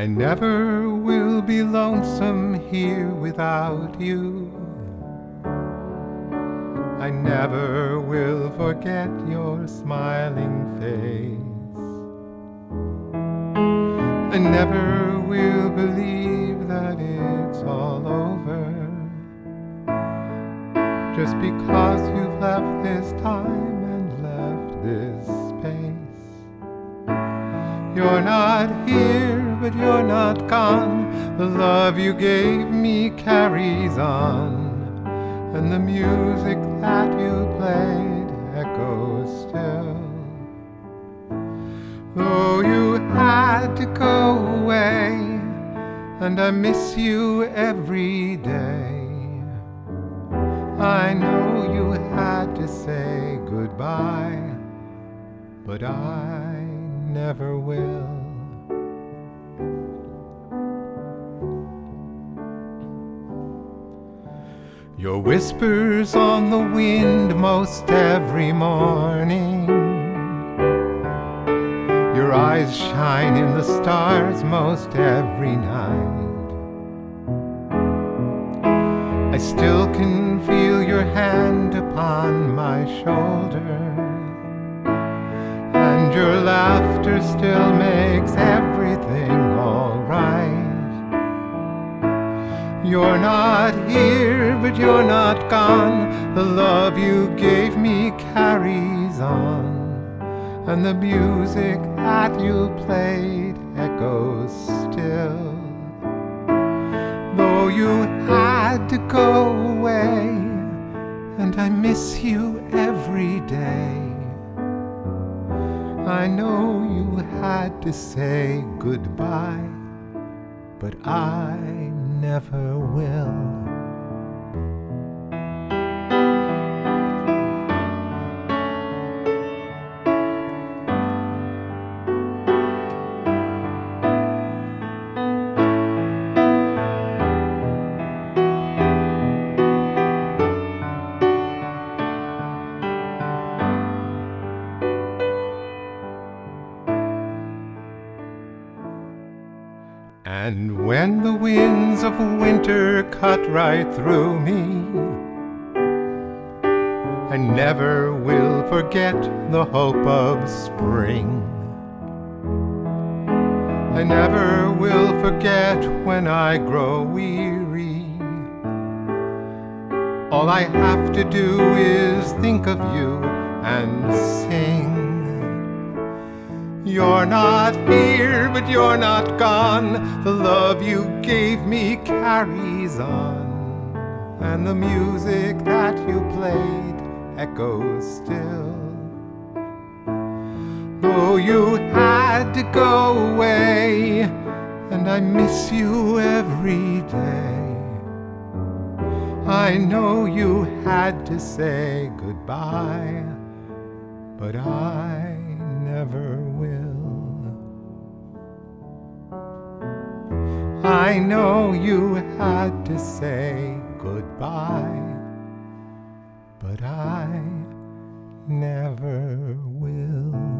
I never will be lonesome here without you. I never will forget your smiling face. I never will believe that it's all over just because you've left this time and left this space. You're not here, but you're not gone. The love you gave me carries on, and the music that you played echoes still. Though you had to go away, and I miss you every day, I know you had to say goodbye, but I never will. Your whispers on the wind most every morning, your eyes shine in the stars most every night. I still can feel your hand upon my shoulder, and your laughter still makes everything all right. You're not here, but you're not gone. The love you gave me carries on, and the music that you played echoes still. Though you had to go away, and I miss you every day, I know you had to say goodbye, but I never will. And when the winds of winter cut right through me, I never will forget the hope of spring. I never will forget when I grow weary. All I have to do is think of you and sing. You're not here, but you're not gone. The love you gave me carries on, and the music that you played echoes still. Though you had to go away, and I miss you every day, I know you had to say goodbye, but I never will. I know you had to say goodbye, but I never will.